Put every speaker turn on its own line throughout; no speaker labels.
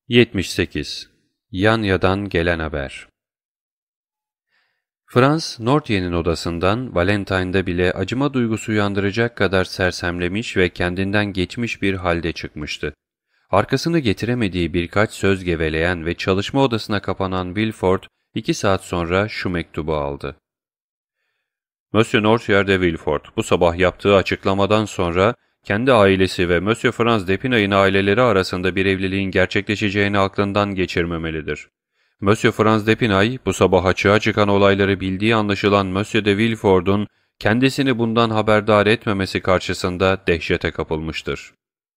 78. Yanya'dan gelen haber. Franz, Nortier'in odasından Valentine'da bile acıma duygusu uyandıracak kadar sersemlemiş ve kendinden geçmiş bir halde çıkmıştı. Arkasını getiremediği birkaç söz geveleyen ve çalışma odasına kapanan Villefort, 2 saat sonra şu mektubu aldı. Monsieur Nortier de Villefort, bu sabah yaptığı açıklamadan sonra kendi ailesi ve Monsieur Franz d'Épinay'ın aileleri arasında bir evliliğin gerçekleşeceğini aklından geçirmemelidir. Monsieur Franz d'Épinay, bu sabah açığa çıkan olayları bildiği anlaşılan Monsieur de Villefort'un kendisini bundan haberdar etmemesi karşısında dehşete kapılmıştır.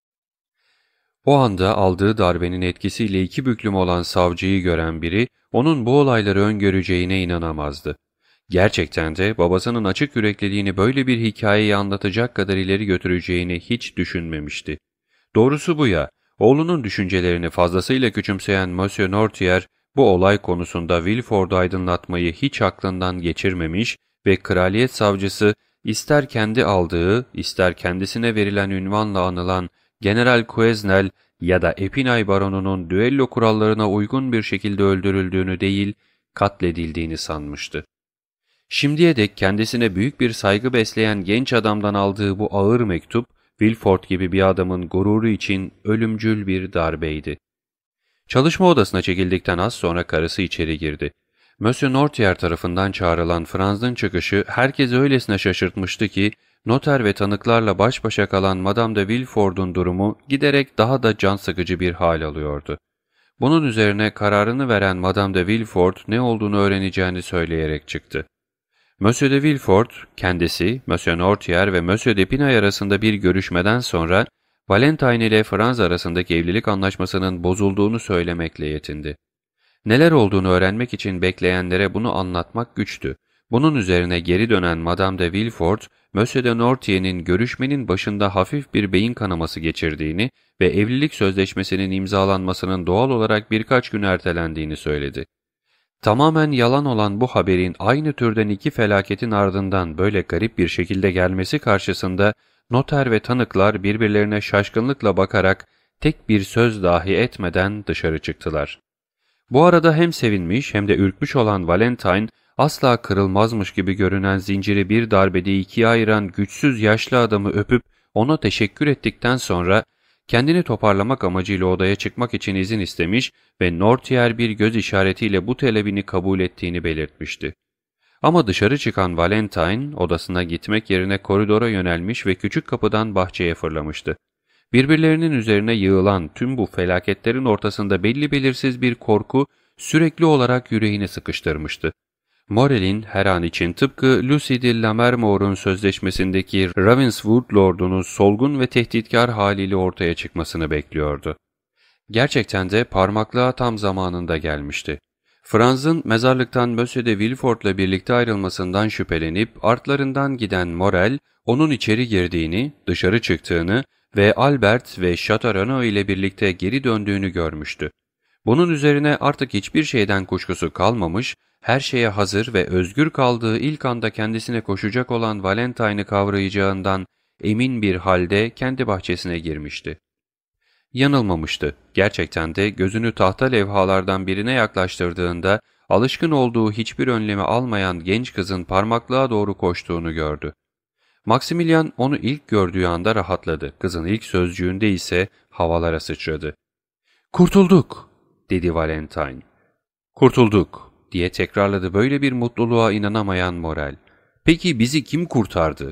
O anda aldığı darbenin etkisiyle iki büklüm olan savcıyı gören biri, onun bu olayları öngöreceğine inanamazdı. Gerçekten de babasının açık yürekliliğini böyle bir hikayeyi anlatacak kadar ileri götüreceğini hiç düşünmemişti. Doğrusu bu ya, oğlunun düşüncelerini fazlasıyla küçümseyen Monsieur Nortier, bu olay konusunda Villefort'u aydınlatmayı hiç aklından geçirmemiş ve kraliyet savcısı ister kendi aldığı, ister kendisine verilen ünvanla anılan General Quesnel ya da Épinay baronunun düello kurallarına uygun bir şekilde öldürüldüğünü değil, katledildiğini sanmıştı. Şimdiye dek kendisine büyük bir saygı besleyen genç adamdan aldığı bu ağır mektup, Villefort gibi bir adamın gururu için ölümcül bir darbeydi. Çalışma odasına çekildikten az sonra karısı içeri girdi. Monsieur Nortier tarafından çağrılan Franz'ın çıkışı herkesi öylesine şaşırtmıştı ki, noter ve tanıklarla baş başa kalan Madame de Villefort'un durumu giderek daha da can sıkıcı bir hal alıyordu. Bunun üzerine kararını veren Madame de Villefort ne olduğunu öğreneceğini söyleyerek çıktı. Monsieur de Villefort, kendisi, Monsieur Nortier ve Monsieur d'Épinay arasında bir görüşmeden sonra, Valentine ile Franz arasındaki evlilik anlaşmasının bozulduğunu söylemekle yetindi. Neler olduğunu öğrenmek için bekleyenlere bunu anlatmak güçtü. Bunun üzerine geri dönen Madame de Villefort, Monsieur de Nortier'in görüşmenin başında hafif bir beyin kanaması geçirdiğini ve evlilik sözleşmesinin imzalanmasının doğal olarak birkaç gün ertelendiğini söyledi. Tamamen yalan olan bu haberin aynı türden iki felaketin ardından böyle garip bir şekilde gelmesi karşısında noter ve tanıklar birbirlerine şaşkınlıkla bakarak tek bir söz dahi etmeden dışarı çıktılar. Bu arada hem sevinmiş hem de ürkmüş olan Valentine, asla kırılmazmış gibi görünen zinciri bir darbede ikiye ayıran güçsüz yaşlı adamı öpüp ona teşekkür ettikten sonra kendini toparlamak amacıyla odaya çıkmak için izin istemiş ve Nortier bir göz işaretiyle bu talebini kabul ettiğini belirtmişti. Ama dışarı çıkan Valentine odasına gitmek yerine koridora yönelmiş ve küçük kapıdan bahçeye fırlamıştı. Birbirlerinin üzerine yığılan tüm bu felaketlerin ortasında belli belirsiz bir korku sürekli olarak yüreğini sıkıştırmıştı. Morel'in her an için tıpkı Lucie de Lammermoor'un sözleşmesindeki Ravenswood Lord'unun solgun ve tehditkar haliyle ortaya çıkmasını bekliyordu. Gerçekten de parmaklığa tam zamanında gelmişti. Franz'ın mezarlıktan Monsieur de Villefort'la birlikte ayrılmasından şüphelenip artlarından giden Morel, onun içeri girdiğini, dışarı çıktığını ve Albert ve Châteaurenaud ile birlikte geri döndüğünü görmüştü. Bunun üzerine artık hiçbir şeyden kuşkusu kalmamış, her şeye hazır ve özgür kaldığı ilk anda kendisine koşacak olan Valentine'ı kavrayacağından emin bir halde kendi bahçesine girmişti. Yanılmamıştı. Gerçekten de gözünü tahta levhalardan birine yaklaştırdığında alışkın olduğu hiçbir önlemi almayan genç kızın parmaklığa doğru koştuğunu gördü. Maximilian onu ilk gördüğü anda rahatladı. Kızın ilk sözcüğünde ise havalara sıçradı. "Kurtulduk!" dedi Valentine. "Kurtulduk!" diye tekrarladı böyle bir mutluluğa inanamayan Morel. "Peki bizi kim kurtardı?"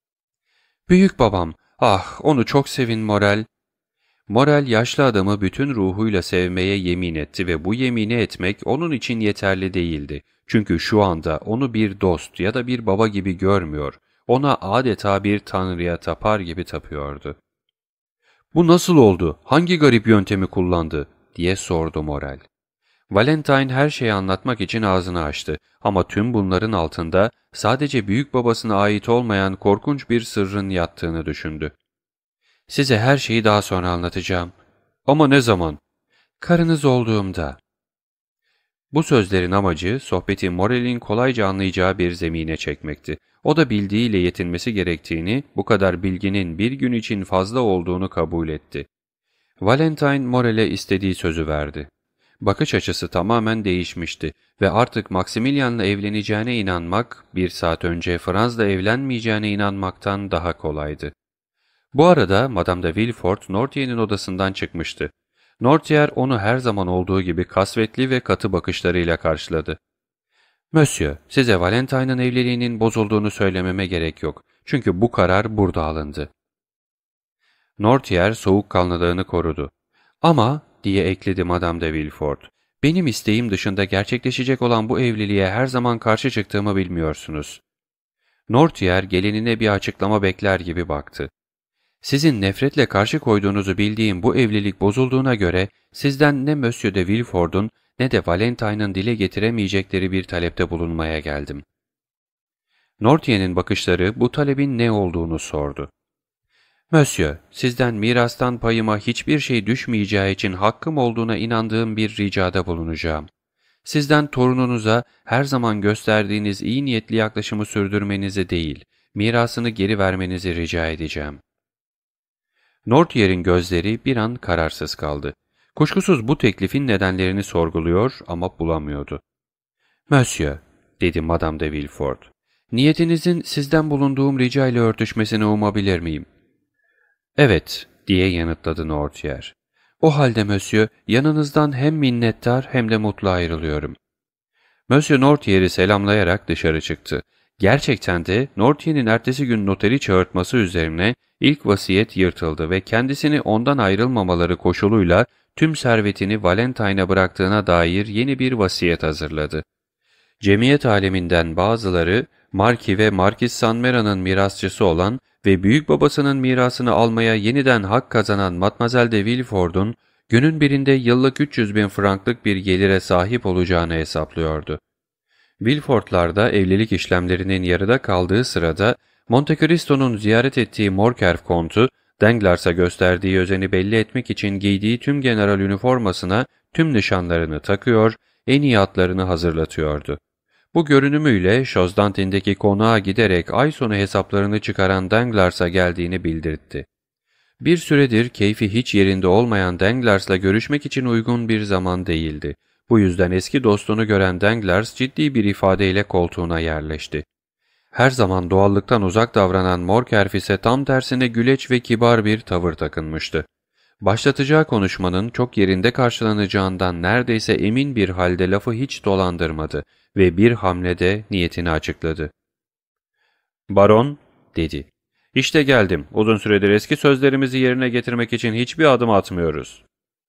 "Büyük babam. Ah, onu çok sevin Morel." Morel yaşlı adamı bütün ruhuyla sevmeye yemin etti ve bu yemini etmek onun için yeterli değildi. Çünkü şu anda onu bir dost ya da bir baba gibi görmüyor, ona adeta bir tanrıya tapar gibi tapıyordu. "Bu nasıl oldu? Hangi garip yöntemi kullandı?" diye sordu Morel. Valentine her şeyi anlatmak için ağzını açtı ama tüm bunların altında sadece büyük babasına ait olmayan korkunç bir sırrın yattığını düşündü. "Size her şeyi daha sonra anlatacağım." "Ama ne zaman?" "Karınız olduğumda." Bu sözlerin amacı sohbeti Morel'in kolayca anlayacağı bir zemine çekmekti. O da bildiğiyle yetinmesi gerektiğini, bu kadar bilginin bir gün için fazla olduğunu kabul etti. Valentine Morel'e istediği sözü verdi. Bakış açısı tamamen değişmişti ve artık Maximilian'la evleneceğine inanmak, bir saat önce Franz'la evlenmeyeceğine inanmaktan daha kolaydı. Bu arada Madame de Villefort, Noirtier'in odasından çıkmıştı. Noirtier onu her zaman olduğu gibi kasvetli ve katı bakışlarıyla karşıladı. ''Monsieur, size Valentine'ın evliliğinin bozulduğunu söylememe gerek yok. Çünkü bu karar burada alındı.'' Noirtier soğukkanlılığını korudu. ''Ama'' diye ekledi Madame de Villefort, ''benim isteğim dışında gerçekleşecek olan bu evliliğe her zaman karşı çıktığımı bilmiyorsunuz.'' Noirtier gelinine bir açıklama bekler gibi baktı. ''Sizin nefretle karşı koyduğunuzu bildiğim bu evlilik bozulduğuna göre sizden ne Monsieur de Villefort'un ne de Valentine'ın dile getiremeyecekleri bir talepte bulunmaya geldim.'' Noirtier'in bakışları bu talebin ne olduğunu sordu. ''Monsieur, sizden mirastan payıma hiçbir şey düşmeyeceği için hakkım olduğuna inandığım bir ricada bulunacağım. Sizden torununuza her zaman gösterdiğiniz iyi niyetli yaklaşımı sürdürmenizi değil, mirasını geri vermenizi rica edeceğim.'' Noirtier'in gözleri bir an kararsız kaldı. Kuşkusuz bu teklifin nedenlerini sorguluyor ama bulamıyordu. ''Monsieur'' dedi Madame de Villefort, ''niyetinizin sizden bulunduğum rica ile örtüşmesini umabilir miyim?'' ''Evet'' diye yanıtladı Noirtier. ''O halde Monsieur, yanınızdan hem minnettar hem de mutlu ayrılıyorum.'' Monsieur Noirtier'i selamlayarak dışarı çıktı. Gerçekten de Noirtier'in ertesi gün noteri çağırtması üzerine ilk vasiyet yırtıldı ve kendisini ondan ayrılmamaları koşuluyla tüm servetini Valentine'a bıraktığına dair yeni bir vasiyet hazırladı. Cemiyet aleminden bazıları, Marquis ve Marquis Sanmera'nın mirasçısı olan ve büyük babasının mirasını almaya yeniden hak kazanan Mademoiselle de Villefort'un günün birinde yıllık 300.000 franklık bir gelire sahip olacağını hesaplıyordu. Villefort'lar da evlilik işlemlerinin yarıda kaldığı sırada Monte Cristo'nun ziyaret ettiği Morcerf kontu, Danglers'a gösterdiği özeni belli etmek için giydiği tüm general üniformasına tüm nişanlarını takıyor, en iyi atlarını hazırlatıyordu. Bu görünümüyle Şozdantin'deki konağa giderek ay sonu hesaplarını çıkaran Danglers'a geldiğini bildirtti. Bir süredir keyfi hiç yerinde olmayan Danglers'la görüşmek için uygun bir zaman değildi. Bu yüzden eski dostunu gören Danglers ciddi bir ifadeyle koltuğuna yerleşti. Her zaman doğallıktan uzak davranan Morcerf ise tam tersine güleç ve kibar bir tavır takınmıştı. Başlatacağı konuşmanın çok yerinde karşılanacağından neredeyse emin bir halde lafı hiç dolandırmadı ve bir hamlede niyetini açıkladı. ''Baron'' dedi. ''İşte geldim. Uzun süredir eski sözlerimizi yerine getirmek için hiçbir adım atmıyoruz.''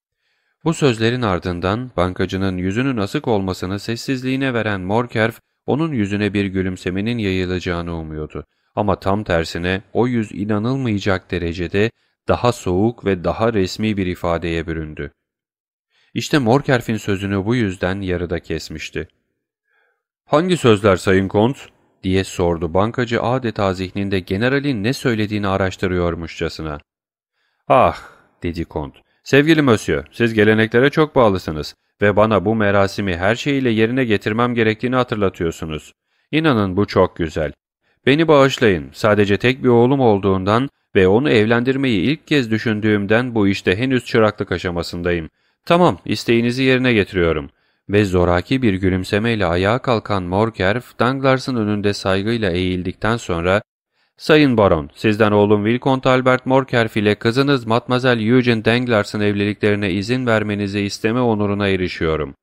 Bu sözlerin ardından bankacının yüzünün asık olmasını sessizliğine veren Morcerf, onun yüzüne bir gülümsemenin yayılacağını umuyordu. Ama tam tersine o yüz inanılmayacak derecede daha soğuk ve daha resmi bir ifadeye büründü. İşte Morcerf'in sözünü bu yüzden yarıda kesmişti. ''Hangi sözler Sayın Kont?'' diye sordu bankacı adeta zihninde generalin ne söylediğini araştırıyormuşçasına. ''Ah'' dedi Kont. ''Sevgili Monsieur, siz geleneklere çok bağlısınız ve bana bu merasimi her şeyiyle yerine getirmem gerektiğini hatırlatıyorsunuz. İnanın bu çok güzel. Beni bağışlayın, sadece tek bir oğlum olduğundan ve onu evlendirmeyi ilk kez düşündüğümden bu işte henüz çıraklık aşamasındayım. Tamam, isteğinizi yerine getiriyorum.'' Ve zoraki bir gülümsemeyle ayağa kalkan Morcerf, Danglers'ın önünde saygıyla eğildikten sonra ''Sayın Baron, sizden oğlum Vicomte Albert Morcerf ile kızınız Mademoiselle Eugene Danglers'ın evliliklerine izin vermenizi isteme onuruna erişiyorum.''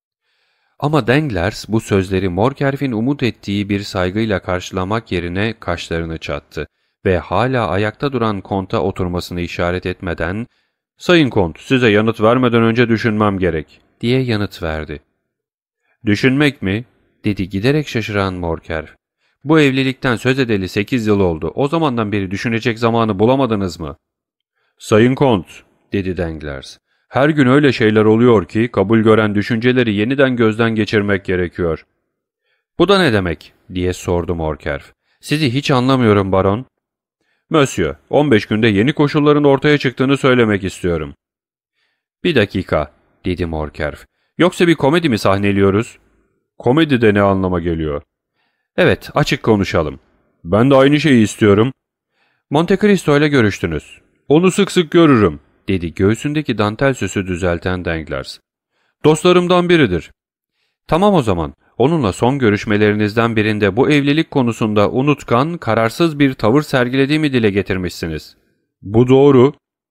Ama Danglers bu sözleri Morcerf'in umut ettiği bir saygıyla karşılamak yerine kaşlarını çattı ve hala ayakta duran konta oturmasını işaret etmeden ''Sayın Kont, size yanıt vermeden önce düşünmem gerek.'' diye yanıt verdi. ''Düşünmek mi?'' dedi giderek şaşıran Morcerf. ''Bu evlilikten söz edeli 8 yıl oldu. O zamandan beri düşünecek zamanı bulamadınız mı?'' ''Sayın Kont'' dedi Danglers. ''Her gün öyle şeyler oluyor ki kabul gören düşünceleri yeniden gözden geçirmek gerekiyor.'' ''Bu da ne demek?'' diye sordu Morcerf. ''Sizi hiç anlamıyorum baron.'' ''Monsieur, 15 günde yeni koşulların ortaya çıktığını söylemek istiyorum.'' ''Bir dakika'' dedi Morcerf. ''Yoksa bir komedi mi sahneliyoruz?'' ''Komedi de ne anlama geliyor?'' ''Evet, açık konuşalım.'' ''Ben de aynı şeyi istiyorum.'' ''Monte Cristo ile görüştünüz.'' ''Onu sık sık görürüm.'' dedi göğsündeki dantel süsü düzelten Danglars. Dostlarımdan biridir. Tamam o zaman. Onunla son görüşmelerinizden birinde bu evlilik konusunda unutkan, kararsız bir tavır sergilediğimi dile getirmişsiniz. Bu doğru.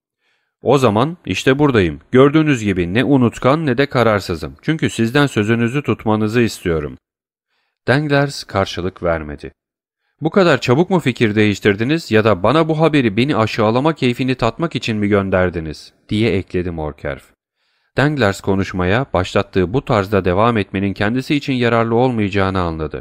O zaman işte buradayım. Gördüğünüz gibi ne unutkan ne de kararsızım. Çünkü sizden sözünüzü tutmanızı istiyorum. Danglars karşılık vermedi. Bu kadar çabuk mu fikir değiştirdiniz ya da bana bu haberi beni aşağılama keyfini tatmak için mi gönderdiniz? Diye ekledi Morcerf. Danglars konuşmaya başlattığı bu tarzda devam etmenin kendisi için yararlı olmayacağını anladı.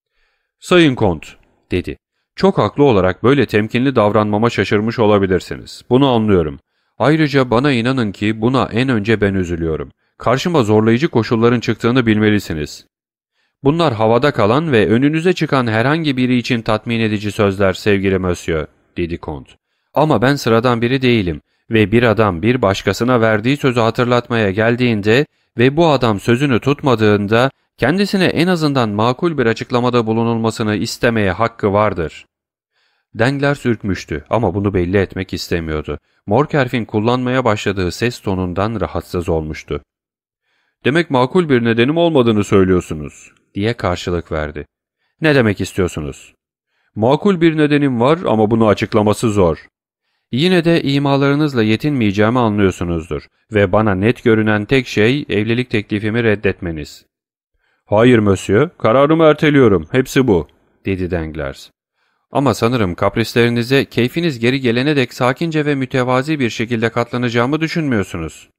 Sayın Kont, dedi. Çok haklı olarak böyle temkinli davranmama şaşırmış olabilirsiniz. Bunu anlıyorum. Ayrıca bana inanın ki buna en önce ben üzülüyorum. Karşıma zorlayıcı koşulların çıktığını bilmelisiniz. Bunlar havada kalan ve önünüze çıkan herhangi biri için tatmin edici sözler sevgili Monsieur, dedi Kont. Ama ben sıradan biri değilim ve bir adam bir başkasına verdiği sözü hatırlatmaya geldiğinde ve bu adam sözünü tutmadığında kendisine en azından makul bir açıklamada bulunulmasını istemeye hakkı vardır. Danglars ürkmüştü ama bunu belli etmek istemiyordu. Morcerf'in kullanmaya başladığı ses tonundan rahatsız olmuştu. ''Demek makul bir nedenim olmadığını söylüyorsunuz.'' diye karşılık verdi. ''Ne demek istiyorsunuz?'' ''Makul bir nedenim var ama bunu açıklaması zor.'' ''Yine de imalarınızla yetinmeyeceğimi anlıyorsunuzdur ve bana net görünen tek şey evlilik teklifimi reddetmeniz.'' ''Hayır Monsieur, kararımı erteliyorum, hepsi bu.'' dedi Danglars. ''Ama sanırım kaprislerinize keyfiniz geri gelene dek sakince ve mütevazi bir şekilde katlanacağımı düşünmüyorsunuz.''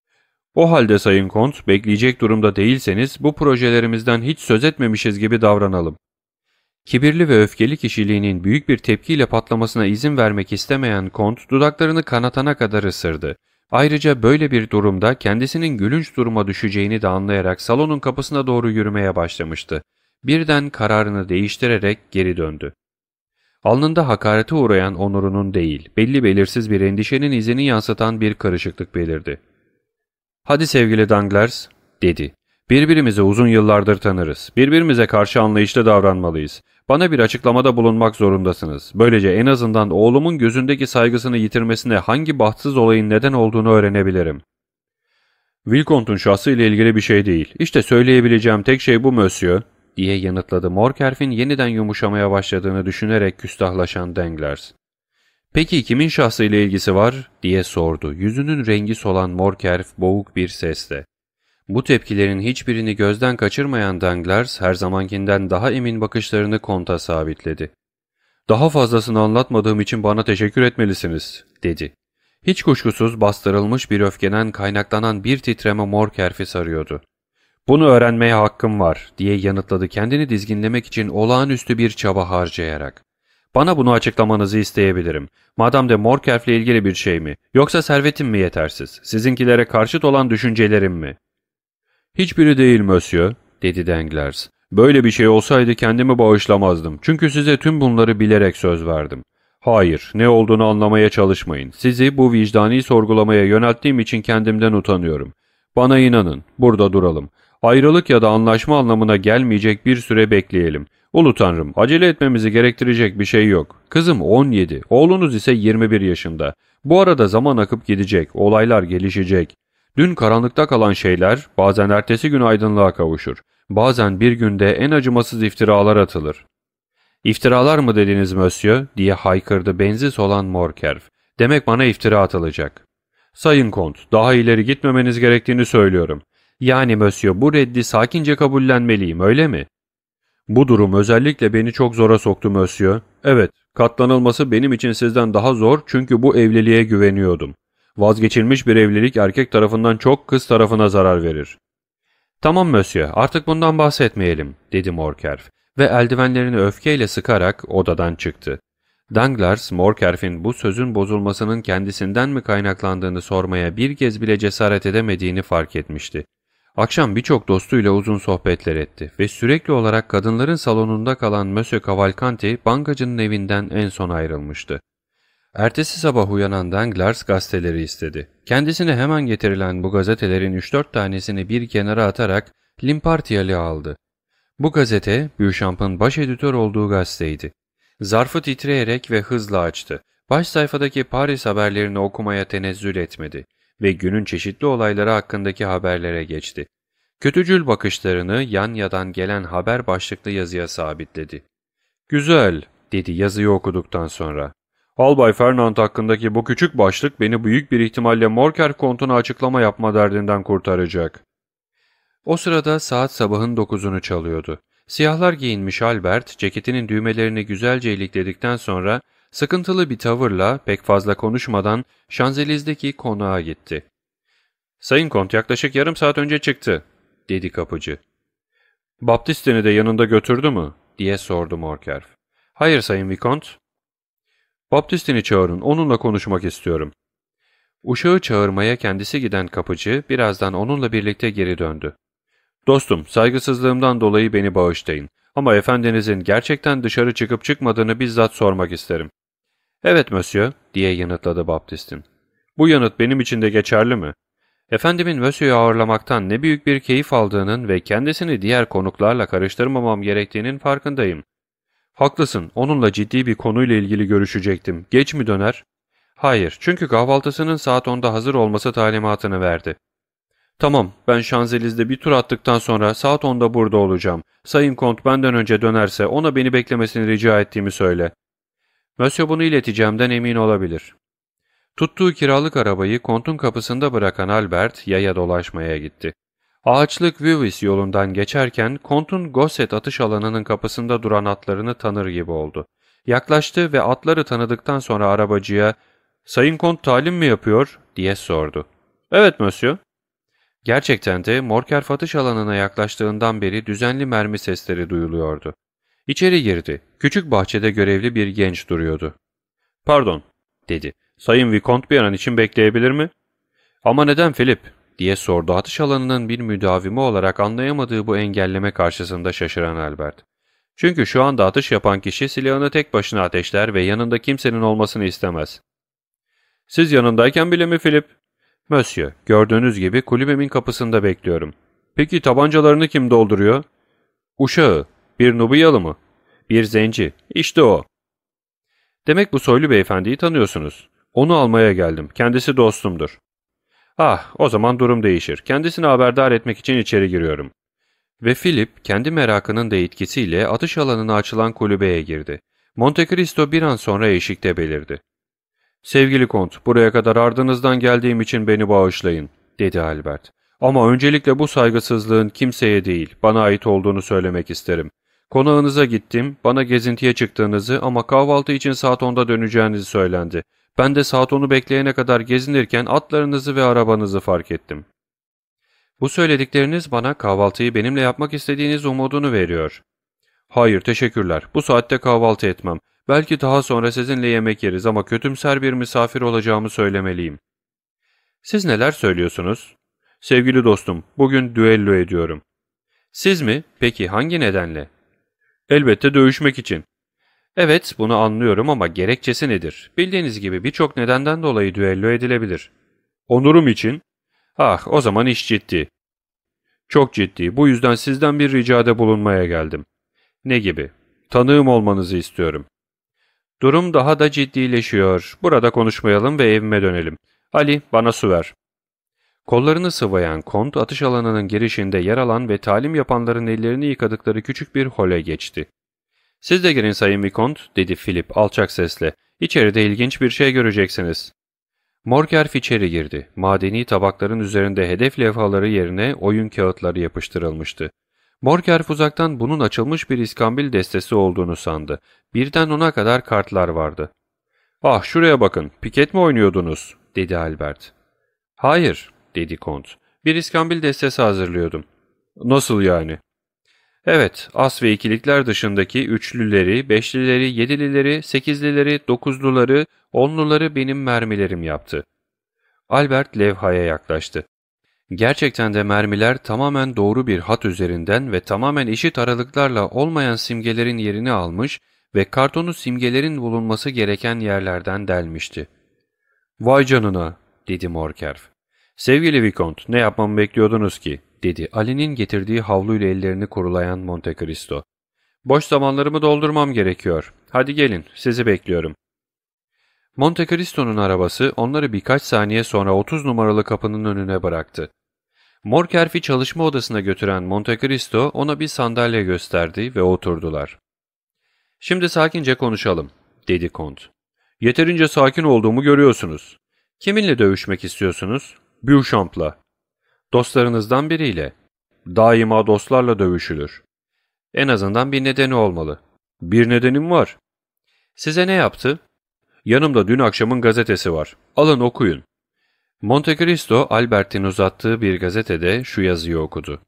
''O halde Sayın Kont, bekleyecek durumda değilseniz bu projelerimizden hiç söz etmemişiz gibi davranalım.'' Kibirli ve öfkeli kişiliğinin büyük bir tepkiyle patlamasına izin vermek istemeyen Kont dudaklarını kanatana kadar ısırdı. Ayrıca böyle bir durumda kendisinin gülünç duruma düşeceğini de anlayarak salonun kapısına doğru yürümeye başlamıştı. Birden kararını değiştirerek geri döndü. Alnında hakarete uğrayan onurunun değil, belli belirsiz bir endişenin izini yansıtan bir karışıklık belirdi. ''Hadi sevgili Danglars'' dedi. ''Birbirimizi uzun yıllardır tanırız. Birbirimize karşı anlayışlı davranmalıyız. Bana bir açıklamada bulunmak zorundasınız. Böylece en azından oğlumun gözündeki saygısını yitirmesine hangi bahtsız olayın neden olduğunu öğrenebilirim.'' ''Vilkont'un şahsı ile ilgili bir şey değil. İşte söyleyebileceğim tek şey bu Monsieur'' diye yanıtladı Morcerf'in yeniden yumuşamaya başladığını düşünerek küstahlaşan Danglars. ''Peki kimin şahsı ile ilgisi var?'' diye sordu. Yüzünün rengi solan Morcerf boğuk bir sesle. Bu tepkilerin hiçbirini gözden kaçırmayan Danglars her zamankinden daha emin bakışlarını Kont'a sabitledi. ''Daha fazlasını anlatmadığım için bana teşekkür etmelisiniz.'' dedi. Hiç kuşkusuz bastırılmış bir öfkeden kaynaklanan bir titreme Morcerf'i sarıyordu. ''Bunu öğrenmeye hakkım var.'' diye yanıtladı kendini dizginlemek için olağanüstü bir çaba harcayarak. ''Bana bunu açıklamanızı isteyebilirim. Madame de Morcerf'le ilgili bir şey mi? Yoksa servetim mi yetersiz? Sizinkilere karşıt olan düşüncelerim mi?'' ''Hiçbiri değil Monsieur'' dedi Danglars. ''Böyle bir şey olsaydı kendimi bağışlamazdım. Çünkü size tüm bunları bilerek söz verdim. Hayır, ne olduğunu anlamaya çalışmayın. Sizi bu vicdani sorgulamaya yönelttiğim için kendimden utanıyorum. Bana inanın, burada duralım. Ayrılık ya da anlaşma anlamına gelmeyecek bir süre bekleyelim. Ulu Tanrım, acele etmemizi gerektirecek bir şey yok. Kızım 17, oğlunuz ise 21 yaşında. Bu arada zaman akıp gidecek, olaylar gelişecek. Dün karanlıkta kalan şeyler bazen ertesi gün aydınlığa kavuşur. Bazen bir günde en acımasız iftiralar atılır. ''İftiralar mı dediniz Monsieur?'' diye haykırdı bensiz olan Morcerf. ''Demek bana iftira atılacak.'' ''Sayın Kont, daha ileri gitmemeniz gerektiğini söylüyorum. Yani Monsieur, bu reddi sakince kabullenmeliyim, öyle mi?'' ''Bu durum özellikle beni çok zora soktu Monsieur. Evet, katlanılması benim için sizden daha zor çünkü bu evliliğe güveniyordum. Vazgeçilmiş bir evlilik erkek tarafından çok kız tarafına zarar verir.'' ''Tamam Monsieur, artık bundan bahsetmeyelim.'' dedi Morcerf ve eldivenlerini öfkeyle sıkarak odadan çıktı. Danglars, Morcerf'in bu sözün bozulmasının kendisinden mi kaynaklandığını sormaya bir kez bile cesaret edemediğini fark etmişti. Akşam birçok dostuyla uzun sohbetler etti ve sürekli olarak kadınların salonunda kalan Monsieur Cavalcanti, bankacının evinden en son ayrılmıştı. Ertesi sabah uyanan Danglars gazeteleri istedi. Kendisine hemen getirilen bu gazetelerin 3-4 tanesini bir kenara atarak L'Impartial'i aldı. Bu gazete, Beauchamp'ın baş editör olduğu gazeteydi. Zarfı titreyerek ve hızla açtı. Baş sayfadaki Paris haberlerini okumaya tenezzül etmedi ve günün çeşitli olayları hakkındaki haberlere geçti. Kötücül bakışlarını Yanya'dan gelen haber başlıklı yazıya sabitledi. "Güzel," dedi yazıyı okuduktan sonra. "Albay Fernand hakkındaki bu küçük başlık beni büyük bir ihtimalle Morker kontuna açıklama yapma derdinden kurtaracak." O sırada saat sabahın 9'unu çalıyordu. Siyahlar giyinmiş Albert, ceketinin düğmelerini güzelce ilikledikten sonra sıkıntılı bir tavırla pek fazla konuşmadan Şanzelize'deki konağa gitti. "Sayın Kont yaklaşık yarım saat önce çıktı," dedi kapıcı. "Baptistini de yanında götürdü mü?" diye sordu Morkerf. "Hayır Sayın Vikont." "Baptistini çağırın, onunla konuşmak istiyorum." Uşağı çağırmaya kendisi giden kapıcı birazdan onunla birlikte geri döndü. "Dostum, saygısızlığımdan dolayı beni bağışlayın ama efendinizin gerçekten dışarı çıkıp çıkmadığını bizzat sormak isterim." "Evet monsieur," diye yanıtladı Baptistin. "Bu yanıt benim için de geçerli mi? Efendimin Monsieur'u ağırlamaktan ne büyük bir keyif aldığının ve kendisini diğer konuklarla karıştırmamam gerektiğinin farkındayım." "Haklısın, onunla ciddi bir konuyla ilgili görüşecektim. Geç mi döner?" "Hayır, çünkü kahvaltısının saat 10'da hazır olması talimatını verdi." "Tamam, ben Şanzelize'de bir tur attıktan sonra saat 10'da burada olacağım. Sayın Kont benden önce dönerse ona beni beklemesini rica ettiğimi söyle." "Monsieur bunu ileteceğimden emin olabilir." Tuttuğu kiralık arabayı kontun kapısında bırakan Albert yaya dolaşmaya gitti. Ağaçlık Vivis yolundan geçerken kontun Gosset atış alanının kapısında duran atlarını tanır gibi oldu. Yaklaştı ve atları tanıdıktan sonra arabacıya "Sayın Kont talim mi yapıyor?" diye sordu. "Evet monsieur." Gerçekten de Morkerf atış alanına yaklaştığından beri düzenli mermi sesleri duyuluyordu. İçeri girdi. Küçük bahçede görevli bir genç duruyordu. "Pardon," dedi. "Sayın Vikont bir an için bekleyebilir mi?" "Ama neden Philip?" diye sordu atış alanının bir müdavimi olarak anlayamadığı bu engelleme karşısında şaşıran Albert. "Çünkü şu anda atış yapan kişi silahını tek başına ateşler ve yanında kimsenin olmasını istemez." "Siz yanındayken bile mi Philip?" "Monsieur, gördüğünüz gibi kulübemin kapısında bekliyorum." "Peki tabancalarını kim dolduruyor?" "Uşağı. Bir Nubiyalı mı?" "Bir zenci. İşte o." "Demek bu soylu beyefendiyi tanıyorsunuz." "Onu almaya geldim. Kendisi dostumdur." "Ah, o zaman durum değişir. Kendisini haberdar etmek için içeri giriyorum." Ve Philip kendi merakının da etkisiyle atış alanına açılan kulübeye girdi. Monte Cristo bir an sonra eşikte belirdi. "Sevgili Kont, buraya kadar ardınızdan geldiğim için beni bağışlayın," dedi Albert. "Ama öncelikle bu saygısızlığın kimseye değil, bana ait olduğunu söylemek isterim. Konağınıza gittim, bana gezintiye çıktığınızı ama kahvaltı için saat 10'da döneceğinizi söylendi. Ben de saat 10'u bekleyene kadar gezinirken atlarınızı ve arabanızı fark ettim." "Bu söyledikleriniz bana kahvaltıyı benimle yapmak istediğiniz umudunu veriyor." "Hayır, teşekkürler. Bu saatte kahvaltı etmem. Belki daha sonra sizinle yemek yeriz ama kötümser bir misafir olacağımı söylemeliyim." "Siz neler söylüyorsunuz?" "Sevgili dostum, bugün düello ediyorum." "Siz mi? Peki hangi nedenle?" "Elbette dövüşmek için." "Evet, bunu anlıyorum ama gerekçesi nedir? Bildiğiniz gibi birçok nedenden dolayı düello edilebilir." "Onurum için." "Ah, o zaman iş ciddi." "Çok ciddi. Bu yüzden sizden bir ricada bulunmaya geldim." "Ne gibi?" "Tanığım olmanızı istiyorum." "Durum daha da ciddileşiyor. Burada konuşmayalım ve evime dönelim. Ali, bana su ver." Kollarını sıvayan Kont, atış alanının girişinde yer alan ve talim yapanların ellerini yıkadıkları küçük bir hole geçti. "Siz de girin Sayın Vikont," dedi Philip alçak sesle. "İçeride ilginç bir şey göreceksiniz." Morkerf içeri girdi. Madeni tabakların üzerinde hedef levhaları yerine oyun kağıtları yapıştırılmıştı. Morkerf uzaktan bunun açılmış bir iskambil destesi olduğunu sandı. Birden ona kadar kartlar vardı. "Ah, şuraya bakın, piket mi oynuyordunuz?" dedi Albert. "Hayır," dedi Kont. "Bir iskambil destesi hazırlıyordum." "Nasıl yani?" "Evet, as ve ikilikler dışındaki üçlüleri, beşlileri, yedilileri, sekizlileri, dokuzluları, onluları benim mermilerim yaptı." Albert levhaya yaklaştı. Gerçekten de mermiler tamamen doğru bir hat üzerinden ve tamamen eşit aralıklarla olmayan simgelerin yerini almış ve kartonu simgelerin bulunması gereken yerlerden delmişti. "Vay canına," dedi Morkerf. "Sevgili Vikont, ne yapmamı bekliyordunuz ki?" dedi Ali'nin getirdiği havluyla ellerini kurulayan Monte Cristo. "Boş zamanlarımı doldurmam gerekiyor. Hadi gelin, sizi bekliyorum." Monte Cristo'nun arabası onları birkaç saniye sonra 30 numaralı kapının önüne bıraktı. Morkerf'i çalışma odasına götüren Monte Cristo ona bir sandalye gösterdi ve oturdular. "Şimdi sakince konuşalım," dedi Kont. "Yeterince sakin olduğumu görüyorsunuz. Kiminle dövüşmek istiyorsunuz?" "Beauchamp'la." "Dostlarınızdan biriyle." "Daima dostlarla dövüşülür." "En azından bir nedeni olmalı." "Bir nedenim var." "Size ne yaptı?" "Yanımda dün akşamın gazetesi var. Alın okuyun." Monte Cristo, Albert'in uzattığı bir gazetede şu yazıyı okudu.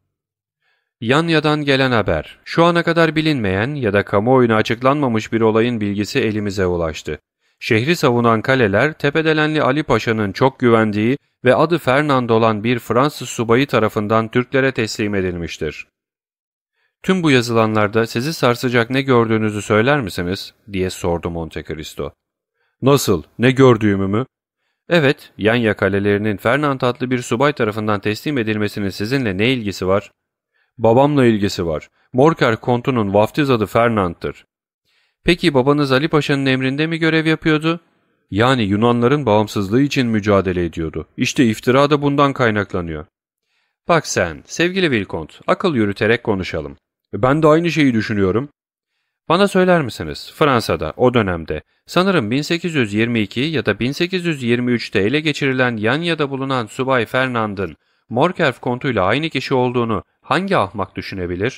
"Yanya'dan gelen haber. Şu ana kadar bilinmeyen ya da kamuoyuna açıklanmamış bir olayın bilgisi elimize ulaştı. Şehri savunan kaleler, Tepedelenli Ali Paşa'nın çok güvendiği ve adı Fernand olan bir Fransız subayı tarafından Türklere teslim edilmiştir." "Tüm bu yazılanlarda sizi sarsacak ne gördüğünüzü söyler misiniz?" diye sordu Monte Cristo. "Nasıl? Ne gördüğümü mü?" "Evet, Yanya kalelerinin Fernand adlı bir subay tarafından teslim edilmesinin sizinle ne ilgisi var?" "Babamla ilgisi var. Morker kontunun vaftiz adı Fernand'tır." "Peki babanız Ali Paşa'nın emrinde mi görev yapıyordu?" "Yani Yunanların bağımsızlığı için mücadele ediyordu. İşte iftira da bundan kaynaklanıyor." "Bak sen, sevgili Vilkont, akıl yürüterek konuşalım." "Ben de aynı şeyi düşünüyorum." "Bana söyler misiniz, Fransa'da o dönemde sanırım 1822 ya da 1823'te ele geçirilen Yanya'da bulunan Subay Fernand'ın Morkerf kontuyla aynı kişi olduğunu hangi ahmak düşünebilir?"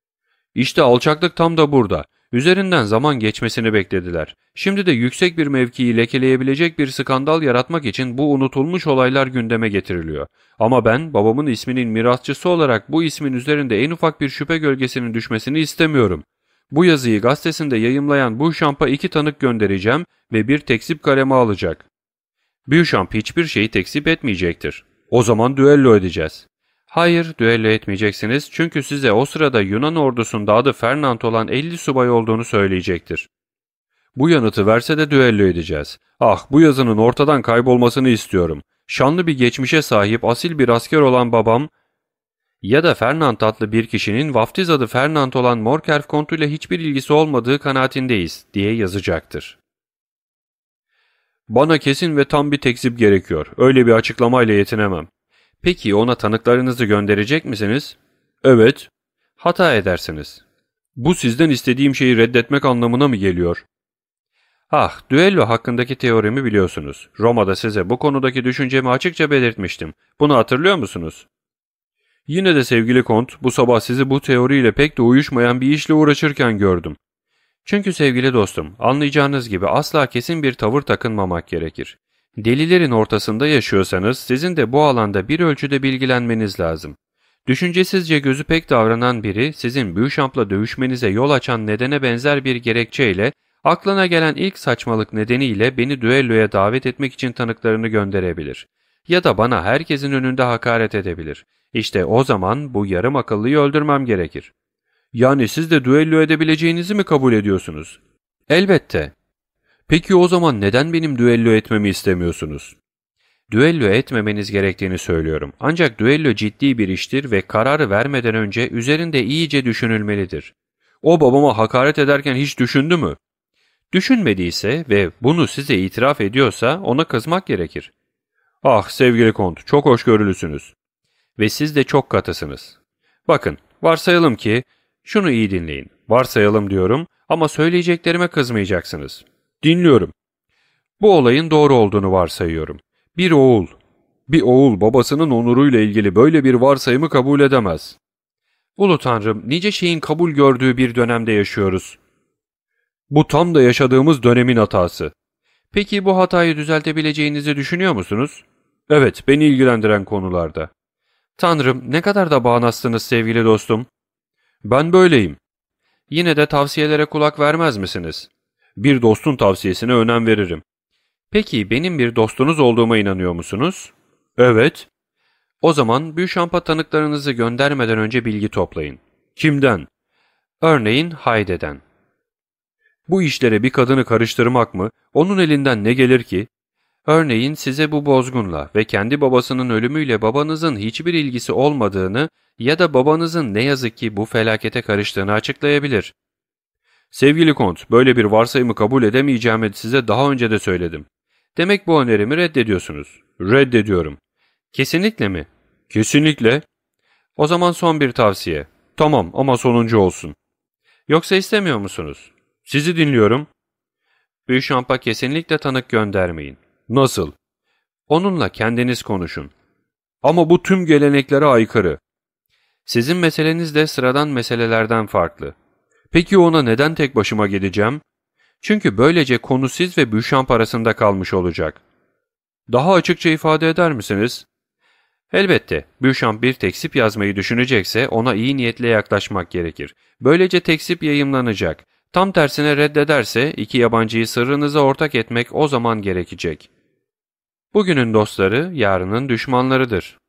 "İşte alçaklık tam da burada. Üzerinden zaman geçmesini beklediler. Şimdi de yüksek bir mevkiyi lekeleyebilecek bir skandal yaratmak için bu unutulmuş olaylar gündeme getiriliyor. Ama ben babamın isminin mirasçısı olarak bu ismin üzerinde en ufak bir şüphe gölgesinin düşmesini istemiyorum. Bu yazıyı gazetesinde yayımlayan Beauchamp'a 2 tanık göndereceğim ve bir tekzip kalemi alacak." "Beauchamp hiçbir şeyi tekzip etmeyecektir." "O zaman düello edeceğiz." "Hayır, düello etmeyeceksiniz çünkü size o sırada Yunan ordusunda adı Fernand olan 50 subay olduğunu söyleyecektir." "Bu yanıtı verse de düello edeceğiz. Ah, bu yazının ortadan kaybolmasını istiyorum. Şanlı bir geçmişe sahip asil bir asker olan babam ya da Fernand adlı bir kişinin vaftiz adı Fernand olan Morkerf kontuyla hiçbir ilgisi olmadığı kanaatindeyiz," diye yazacaktır. "Bana kesin ve tam bir tekzip gerekiyor. Öyle bir açıklamayla yetinemem." "Peki ona tanıklarınızı gönderecek misiniz?" "Evet." "Hata edersiniz." "Bu sizden istediğim şeyi reddetmek anlamına mı geliyor?" "Ah, düello hakkındaki teorimi biliyorsunuz. Roma'da size bu konudaki düşüncemi açıkça belirtmiştim. Bunu hatırlıyor musunuz?" "Yine de sevgili Kont, bu sabah sizi bu teoriyle pek de uyuşmayan bir işle uğraşırken gördüm." "Çünkü sevgili dostum, anlayacağınız gibi asla kesin bir tavır takınmamak gerekir. Delilerin ortasında yaşıyorsanız sizin de bu alanda bir ölçüde bilgilenmeniz lazım. Düşüncesizce gözü pek davranan biri sizin Beauchamp'la dövüşmenize yol açan nedene benzer bir gerekçeyle aklına gelen ilk saçmalık nedeniyle beni düelloya davet etmek için tanıklarını gönderebilir. Ya da bana herkesin önünde hakaret edebilir. İşte o zaman bu yarım akıllıyı öldürmem gerekir." "Yani siz de düello edebileceğinizi mi kabul ediyorsunuz?" "Elbette." "Peki o zaman neden benim düello etmemi istemiyorsunuz?" "Düello etmemeniz gerektiğini söylüyorum. Ancak düello ciddi bir iştir ve kararı vermeden önce üzerinde iyice düşünülmelidir." "O babama hakaret ederken hiç düşündü mü?" "Düşünmediyse ve bunu size itiraf ediyorsa ona kızmak gerekir." "Ah sevgili Kont, çok hoşgörülüsünüz." "Ve siz de çok katısınız. Bakın, varsayalım ki, şunu iyi dinleyin. Varsayalım diyorum ama söyleyeceklerime kızmayacaksınız." "Dinliyorum." "Bu olayın doğru olduğunu varsayıyorum. Bir oğul babasının onuruyla ilgili böyle bir varsayımı kabul edemez." "Ulu Tanrım, nice şeyin kabul gördüğü bir dönemde yaşıyoruz." "Bu tam da yaşadığımız dönemin hatası." "Peki bu hatayı düzeltebileceğinizi düşünüyor musunuz?" "Evet, beni ilgilendiren konularda." "Tanrım, ne kadar da bağnazsınız sevgili dostum." "Ben böyleyim." "Yine de tavsiyelere kulak vermez misiniz?" "Bir dostun tavsiyesine önem veririm." "Peki benim bir dostunuz olduğuma inanıyor musunuz?" "Evet." "O zaman Beauchamp'a tanıklarınızı göndermeden önce bilgi toplayın." "Kimden?" "Örneğin Hayde'den." "Bu işlere bir kadını karıştırmak mı? Onun elinden ne gelir ki?" "Örneğin size bu bozgunla ve kendi babasının ölümüyle babanızın hiçbir ilgisi olmadığını ya da babanızın ne yazık ki bu felakete karıştığını açıklayabilir." Sevgili Kont, böyle bir varsayımı kabul edemeyeceğimi size daha önce de söyledim. Demek bu önerimi reddediyorsunuz. Reddediyorum. Kesinlikle mi? Kesinlikle. O zaman son bir tavsiye. Tamam ama sonuncu olsun. Yoksa istemiyor musunuz? Sizi dinliyorum. Beauchamp'a kesinlikle tanık göndermeyin. Nasıl? Onunla kendiniz konuşun. Ama bu tüm geleneklere aykırı. Sizin meseleniz de sıradan meselelerden farklı. Peki ona neden tek başıma gideceğim? Çünkü böylece konu siz ve Beauchamp arasında kalmış olacak. Daha açıkça ifade eder misiniz? Elbette, Beauchamp bir tekzip yazmayı düşünecekse ona iyi niyetle yaklaşmak gerekir. Böylece tekzip yayımlanacak. Tam tersine reddederse iki yabancıyı sırrınıza ortak etmek o zaman gerekecek. Bugünün dostları, yarının düşmanlarıdır.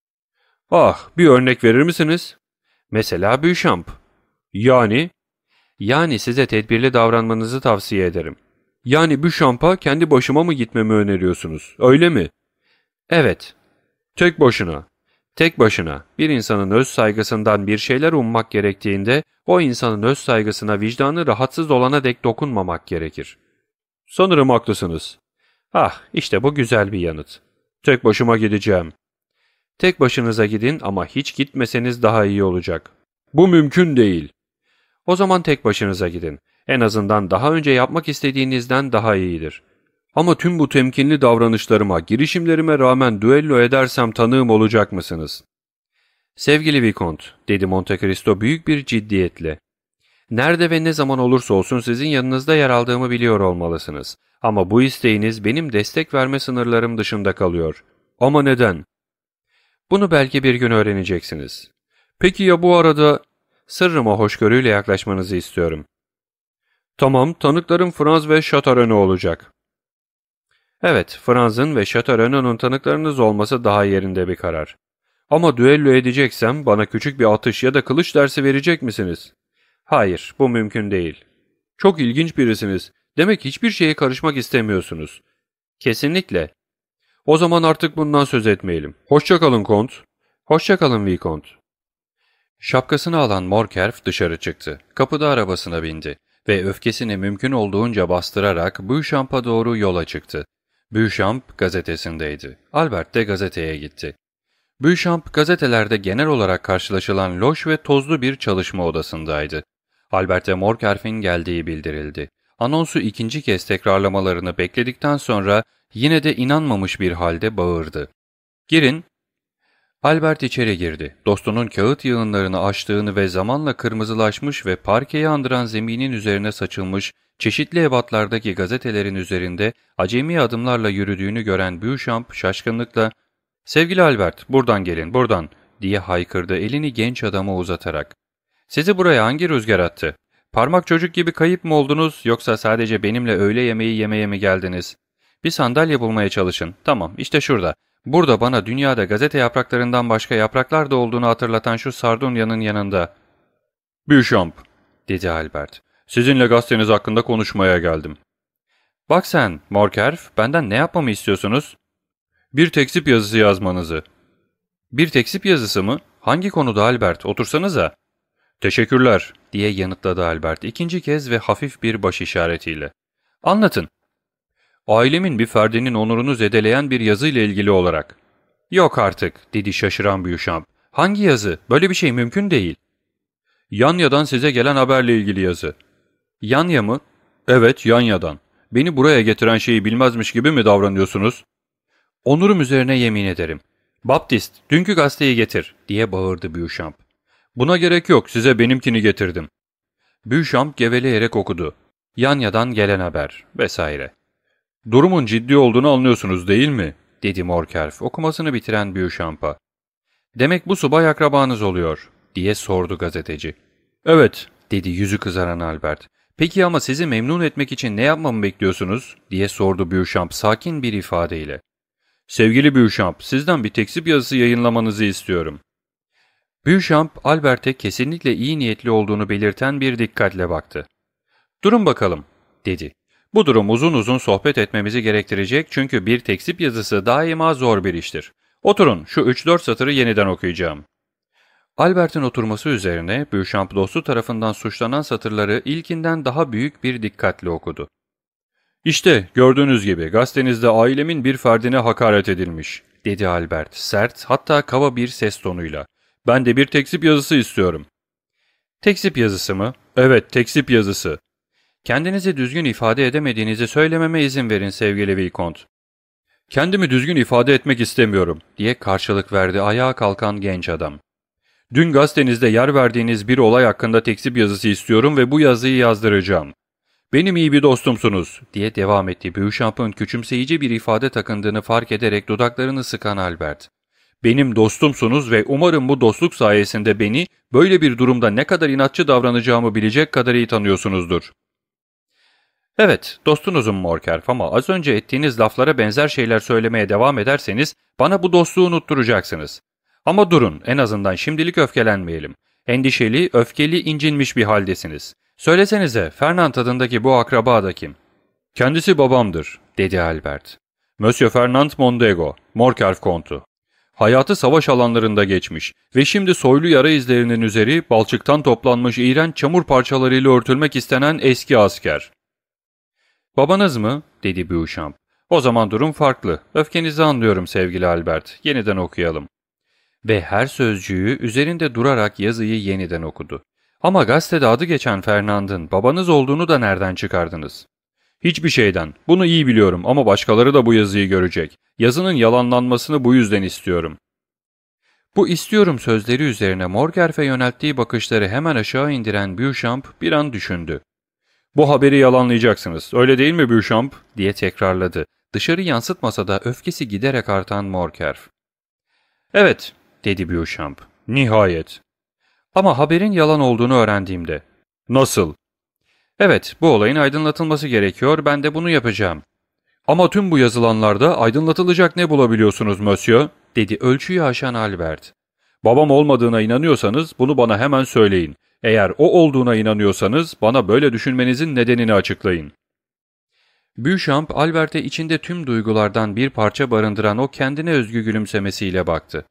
Ah, bir örnek verir misiniz? Mesela Beauchamp. Yani? Yani size tedbirli davranmanızı tavsiye ederim. Yani Beauchamp'a kendi başıma mı gitmemi öneriyorsunuz, öyle mi? Evet. Tek başına. Tek başına bir insanın öz saygısından bir şeyler ummak gerektiğinde o insanın öz saygısına vicdanı rahatsız olana dek dokunmamak gerekir. Sanırım haklısınız. Ah, işte bu güzel bir yanıt. Tek başıma gideceğim. Tek başınıza gidin ama hiç gitmeseniz daha iyi olacak. Bu mümkün değil. O zaman tek başınıza gidin. En azından daha önce yapmak istediğinizden daha iyidir. Ama tüm bu temkinli davranışlarıma, girişimlerime rağmen düello edersem tanığım olacak mısınız? Sevgili Vicomte, dedi Monte Cristo büyük bir ciddiyetle. Nerede ve ne zaman olursa olsun sizin yanınızda yer aldığımı biliyor olmalısınız. Ama bu isteğiniz benim destek verme sınırlarım dışında kalıyor. Ama neden? Bunu belki bir gün öğreneceksiniz. Peki ya bu arada? Sırrıma hoşgörüyle yaklaşmanızı istiyorum. Tamam, tanıklarım Franz ve Châteaurenaud olacak. Evet, Franz'ın ve Châteaurenaud'un tanıklarınız olması daha yerinde bir karar. Ama düello edeceksem bana küçük bir atış ya da kılıç dersi verecek misiniz? Hayır, bu mümkün değil. Çok ilginç birisiniz. Demek hiçbir şeye karışmak istemiyorsunuz. Kesinlikle. O zaman artık bundan söz etmeyelim. Hoşça kalın Kont. Hoşça kalın Vicomte. Şapkasını alan Morcerf dışarı çıktı. Kapıda arabasına bindi ve öfkesini mümkün olduğunca bastırarak Beauchamp'a doğru yola çıktı. Beauchamp gazetesindeydi. Albert de gazeteye gitti. Beauchamp gazetelerde genel olarak karşılaşılan loş ve tozlu bir çalışma odasındaydı. Albert'e Morcerf'in geldiği bildirildi. Anonsu ikinci kez tekrarlamalarını bekledikten sonra yine de inanmamış bir halde bağırdı. "Girin." Albert içeri girdi. Dostunun kağıt yığınlarını açtığını ve zamanla kırmızılaşmış ve parkeyi andıran zeminin üzerine saçılmış çeşitli ebatlardaki gazetelerin üzerinde acemi adımlarla yürüdüğünü gören Beauchamp şaşkınlıkla "Sevgili Albert, buradan gelin, buradan!" diye haykırdı elini genç adama uzatarak. "Sizi buraya hangi rüzgar attı? Parmak çocuk gibi kayıp mı oldunuz yoksa sadece benimle öğle yemeği yemeye mi geldiniz? Bir sandalye bulmaya çalışın. Tamam, işte şurada. Burada bana dünyada gazete yapraklarından başka yapraklar da olduğunu hatırlatan şu Sardonya'nın yanında." "Beauchamp," dedi Albert. "Sizinle gazeteniz hakkında konuşmaya geldim." "Bak sen, Morcerf, benden ne yapmamı istiyorsunuz?" "Bir tekzip yazısı yazmanızı." "Bir tekzip yazısı mı? Hangi konuda Albert? Otursanıza." "Teşekkürler," diye yanıtladı Albert ikinci kez ve hafif bir baş işaretiyle. "Anlatın." "Ailemin bir ferdinin onurunu zedeleyen bir yazıyla ilgili olarak." "Yok artık," dedi şaşıran Beauchamp. "Hangi yazı? Böyle bir şey mümkün değil." "Yanya'dan size gelen haberle ilgili yazı." "Yanya mı?" "Evet, Yanya'dan. Beni buraya getiren şeyi bilmezmiş gibi mi davranıyorsunuz?" "Onurum üzerine yemin ederim." "Baptist, dünkü gazeteyi getir," diye bağırdı Beauchamp. "Buna gerek yok, size benimkini getirdim." Beauchamp geveleyerek okudu. "Yanya'dan gelen haber," vesaire. "Durumun ciddi olduğunu anlıyorsunuz değil mi?" dedi Morcerf okumasını bitiren Beauchamp'a. "Demek bu subay akrabanız oluyor," diye sordu gazeteci. "Evet," dedi yüzü kızaran Albert. "Peki ama sizi memnun etmek için ne yapmamı bekliyorsunuz?" diye sordu Beauchamp sakin bir ifadeyle. "Sevgili Beauchamp, sizden bir tekzip yazısı yayınlamanızı istiyorum." Beauchamp, Albert'e kesinlikle iyi niyetli olduğunu belirten bir dikkatle baktı. "Durun bakalım," dedi. "Bu durum uzun uzun sohbet etmemizi gerektirecek çünkü bir tekzip yazısı daima zor bir iştir. Oturun, şu 3-4 satırı yeniden okuyacağım." Albert'in oturması üzerine Beauchamp dostu tarafından suçlanan satırları ilkinden daha büyük bir dikkatle okudu. "İşte gördüğünüz gibi gazetenizde ailemin bir ferdine hakaret edilmiş," dedi Albert sert, hatta kaba bir ses tonuyla. "Ben de bir tekzip yazısı istiyorum." "Tekzip yazısı mı?" "Evet, tekzip yazısı." "Kendinizi düzgün ifade edemediğinizi söylememe izin verin sevgili Vicomte." "Kendimi düzgün ifade etmek istemiyorum," diye karşılık verdi ayağa kalkan genç adam. "Dün gazetenizde yer verdiğiniz bir olay hakkında tekzip yazısı istiyorum ve bu yazıyı yazdıracağım. Benim iyi bir dostumsunuz," diye devam etti Beauchamp'ın küçümseyici bir ifade takındığını fark ederek dudaklarını sıkan Albert. "Benim dostumsunuz ve umarım bu dostluk sayesinde beni böyle bir durumda ne kadar inatçı davranacağımı bilecek kadar iyi tanıyorsunuzdur." "Evet, dostunuzum Morkerf, ama az önce ettiğiniz laflara benzer şeyler söylemeye devam ederseniz bana bu dostluğu unutturacaksınız. Ama durun, en azından şimdilik öfkelenmeyelim. Endişeli, öfkeli, incinmiş bir haldesiniz. Söylesenize, Fernand adındaki bu akraba da kim?" "Kendisi babamdır," dedi Albert. "Monsieur Fernand Mondego, Morkerf kontu. Hayatı savaş alanlarında geçmiş ve şimdi soylu yara izlerinin üzeri balçıktan toplanmış iğrenç çamur parçalarıyla örtülmek istenen eski asker." "Babanız mı?" dedi Beauchamp. "O zaman durum farklı. Öfkenizi anlıyorum sevgili Albert. Yeniden okuyalım." Ve her sözcüğü üzerinde durarak yazıyı yeniden okudu. "Ama gazetede adı geçen Fernand'ın babanız olduğunu da nereden çıkardınız?" "Hiçbir şeyden. Bunu iyi biliyorum ama başkaları da bu yazıyı görecek. Yazının yalanlanmasını bu yüzden istiyorum." Bu istiyorum sözleri üzerine Morkerf'e yönelttiği bakışları hemen aşağı indiren Beauchamp bir an düşündü. "Bu haberi yalanlayacaksınız, öyle değil mi Beauchamp?" diye tekrarladı. Dışarı yansıtmasa da öfkesi giderek artan Morkerf. "Evet," dedi Beauchamp. "Nihayet. Ama haberin yalan olduğunu öğrendiğimde." "Nasıl?" "Evet, bu olayın aydınlatılması gerekiyor, ben de bunu yapacağım." "Ama tüm bu yazılanlarda aydınlatılacak ne bulabiliyorsunuz monsieur?" dedi ölçüyü aşan Albert. "Babam olmadığına inanıyorsanız bunu bana hemen söyleyin. Eğer o olduğuna inanıyorsanız bana böyle düşünmenizin nedenini açıklayın." Beauchamp, Albert'e içinde tüm duygulardan bir parça barındıran o kendine özgü gülümsemesiyle baktı.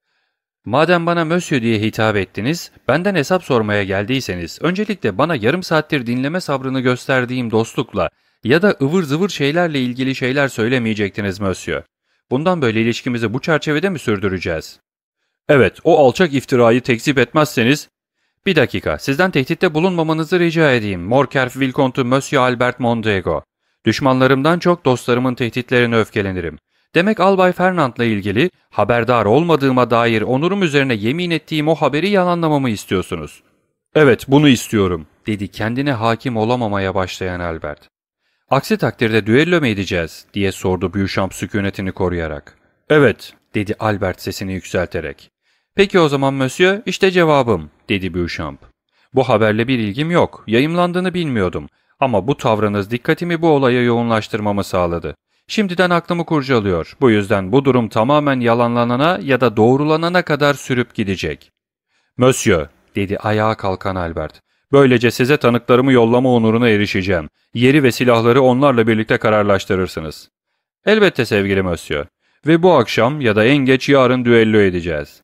"Madem bana Monsieur diye hitap ettiniz, benden hesap sormaya geldiyseniz, öncelikle bana yarım saattir dinleme sabrını gösterdiğim dostlukla ya da ıvır zıvır şeylerle ilgili şeyler söylemeyecektiniz Monsieur. Bundan böyle ilişkimizi bu çerçevede mi sürdüreceğiz?" "Evet, o alçak iftirayı tekzip etmezseniz..." "Bir dakika, sizden tehditte bulunmamanızı rica edeyim, Morkerf Vicomte Monsieur Albert Mondego. Düşmanlarımdan çok dostlarımın tehditlerine öfkelenirim. Demek Albay Fernand'la ilgili haberdar olmadığıma dair onurum üzerine yemin ettiğim o haberi yalanlamamı istiyorsunuz." "Evet, bunu istiyorum," dedi kendine hakim olamamaya başlayan Albert. "Aksi takdirde düello mu edeceğiz?" diye sordu Beauchamp sükunetini koruyarak. "Evet," dedi Albert sesini yükselterek. "Peki o zaman Monsieur, işte cevabım," dedi Beauchamp. "Bu haberle bir ilgim yok, yayımlandığını bilmiyordum. Ama bu tavrınız dikkatimi bu olaya yoğunlaştırmamı sağladı. Şimdiden aklımı kurcalıyor. Bu yüzden bu durum tamamen yalanlanana ya da doğrulanana kadar sürüp gidecek." "Monsieur," dedi ayağa kalkan Albert. "Böylece size tanıklarımı yollama onuruna erişeceğim. Yeri ve silahları onlarla birlikte kararlaştırırsınız." "Elbette sevgili Monsieur. Ve bu akşam ya da en geç yarın düello edeceğiz."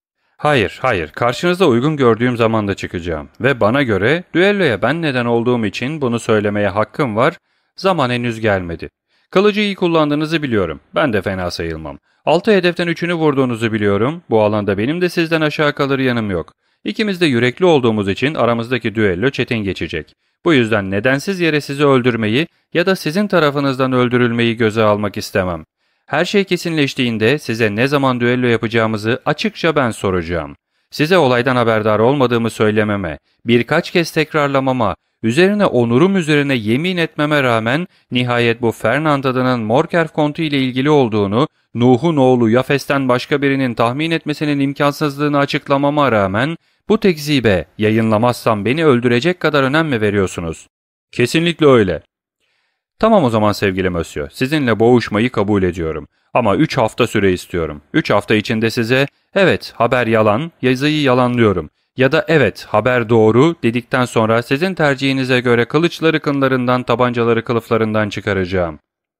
Hayır, karşınıza uygun gördüğüm zamanda çıkacağım ve bana göre düelloya ben neden olduğum için bunu söylemeye hakkım var, zaman henüz gelmedi. Kılıcı iyi kullandığınızı biliyorum, ben de fena sayılmam. 6 hedeften 3'ünü vurduğunuzu biliyorum, bu alanda benim de sizden aşağı kalır yanım yok. İkimiz de yürekli olduğumuz için aramızdaki düello çetin geçecek. Bu yüzden nedensiz yere sizi öldürmeyi ya da sizin tarafınızdan öldürülmeyi göze almak istemem. Her şey kesinleştiğinde size ne zaman düello yapacağımızı açıkça ben soracağım. Size olaydan haberdar olmadığımı söylememe, birkaç kez tekrarlamama, üzerine onurum üzerine yemin etmeme rağmen nihayet bu Fernand adının Morkerf kontu ile ilgili olduğunu, Nuh'un oğlu Yafes'ten başka birinin tahmin etmesinin imkansızlığını açıklamama rağmen bu tekzibe yayınlamazsam beni öldürecek kadar önem mi veriyorsunuz? Kesinlikle öyle. Tamam o zaman sevgili Monsieur, sizinle boğuşmayı kabul ediyorum. Ama 3 hafta süre istiyorum. 3 hafta içinde size, evet haber yalan, yazıyı yalanlıyorum. Ya da evet haber doğru dedikten sonra sizin tercihinize göre kılıçları kınlarından, tabancaları kılıflarından çıkaracağım.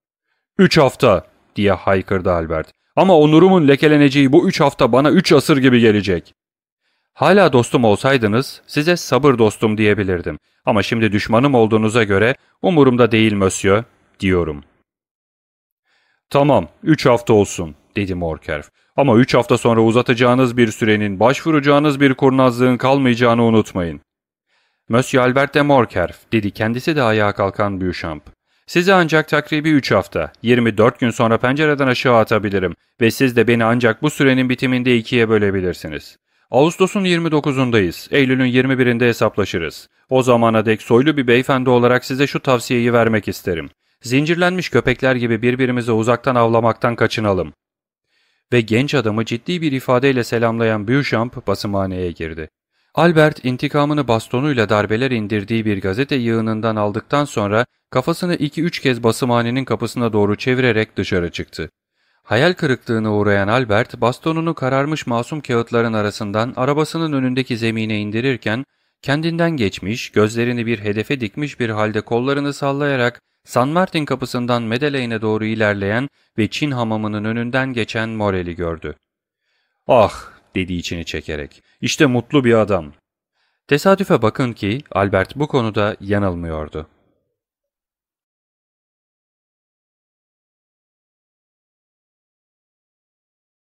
3 hafta diye haykırdı Albert. Ama onurumun lekeleneceği bu 3 hafta bana 3 asır gibi gelecek. Hala dostum olsaydınız size sabır dostum diyebilirdim. Ama şimdi düşmanım olduğunuza göre umurumda değil monsieur, diyorum. Tamam, 3 hafta olsun, dedi Morkerf. Ama 3 hafta sonra uzatacağınız bir sürenin, başvuracağınız bir kurnazlığın kalmayacağını unutmayın. Monsieur Albert de Morkerf, dedi kendisi de ayağa kalkan Beauchamp. Sizi ancak takribi 3 hafta, 24 gün sonra pencereden aşağı atabilirim ve siz de beni ancak bu sürenin bitiminde ikiye bölebilirsiniz. Ağustos'un 29'undayız, Eylül'ün 21'inde hesaplaşırız. O zamana dek soylu bir beyefendi olarak size şu tavsiyeyi vermek isterim. Zincirlenmiş köpekler gibi birbirimizi uzaktan avlamaktan kaçınalım. Ve genç adamı ciddi bir ifadeyle selamlayan Beauchamp basımhaneye girdi. Albert intikamını bastonuyla darbeler indirdiği bir gazete yığınından aldıktan sonra kafasını 2-3 kez basımhanenin kapısına doğru çevirerek dışarı çıktı. Hayal kırıklığına uğrayan Albert bastonunu kararmış masum kağıtların arasından arabasının önündeki zemine indirirken kendinden geçmiş, gözlerini bir hedefe dikmiş bir halde kollarını sallayarak San Martin kapısından Madelaine'e doğru ilerleyen ve Çin hamamının önünden geçen Morel'i gördü. "Ah!" dedi içini çekerek. "İşte mutlu bir adam." Tesadüfe bakın ki Albert bu konuda yanılmıyordu.